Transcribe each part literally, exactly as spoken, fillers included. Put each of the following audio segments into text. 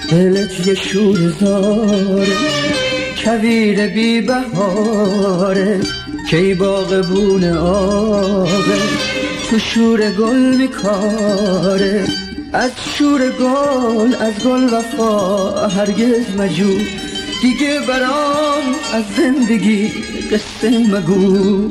دلت یه شور زاره، کویر بی بهاره، کی باغبون آبه، تو شور گل میکاره. از شور گل، از گل وفا هرگز مجو، دیگه برام از زندگی قصه مگو.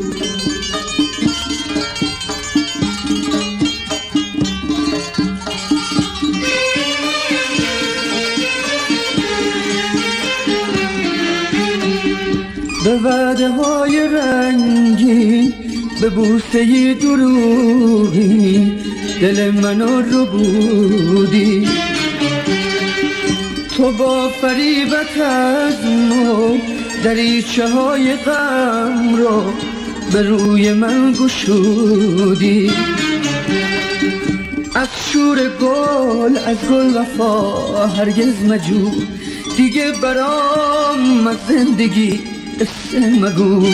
به وعده های رنگین، به بوسه دروغی، دل منو رو بودی. تو با فریبت از نو دریچه های غم رو به روی من گشودی. از شور گل، از گل وفا هرگز مجو، دیگه برام از زندگی قصه مگو.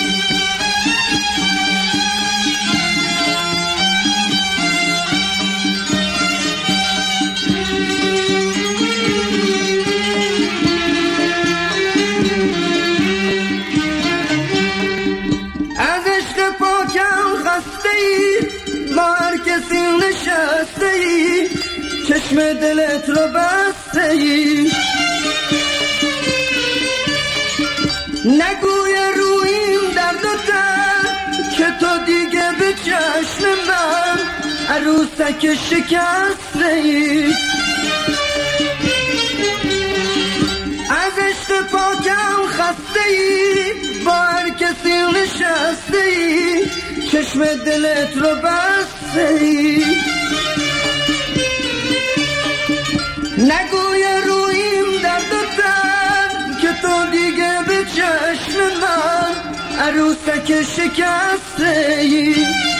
از عشق پاکم خسته ای، با هر کسی نشسته ای، چشم دلت رو بسته ای. نگوی رو این درد و درد که تو دیگه به چشم من عروسک شکسته ای. از عشق پاکم خسته ای، با هر کسی نشسته ای، چشم دلت رو بسته ای. نگوی رو این درد و درد که تو دیگه به چشم من عروسک شکسته ای.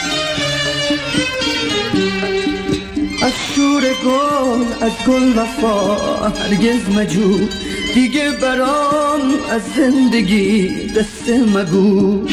از شور گل، از گل وفا هرگز مجو، دیگه برام از زندگی قصه مگو.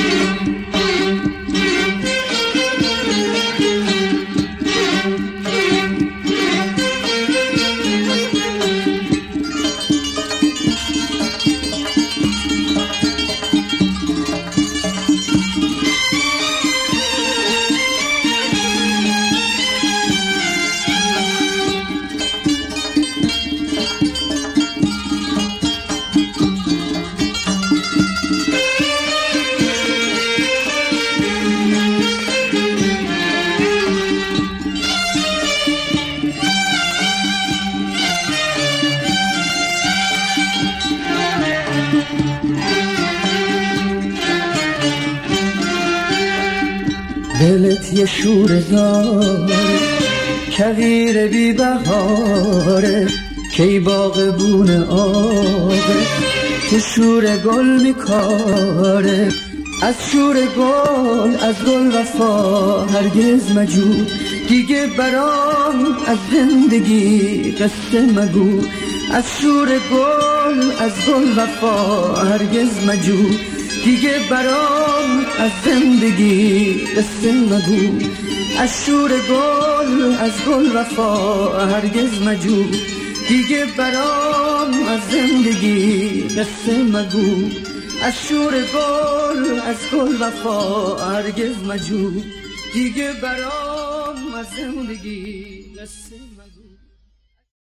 دلت یه شور زاره، کویر بی بهاره، کی باغبون آبه، تو شور گل میکاره. از شور گل، از گل وفا هرگز مجو، دیگه برام از زندگی قصه مگو. از شور گل، از گل وفا هرگز مجو، دیگه برام از زندگی قصه مگو. از شور گل، از گل وفا هرگز مجو، دیگه برام از زندگی قصه مگو. از شور گل، از گل وفا هرگز مجو، دیگه برام از زندگی قصه مگو.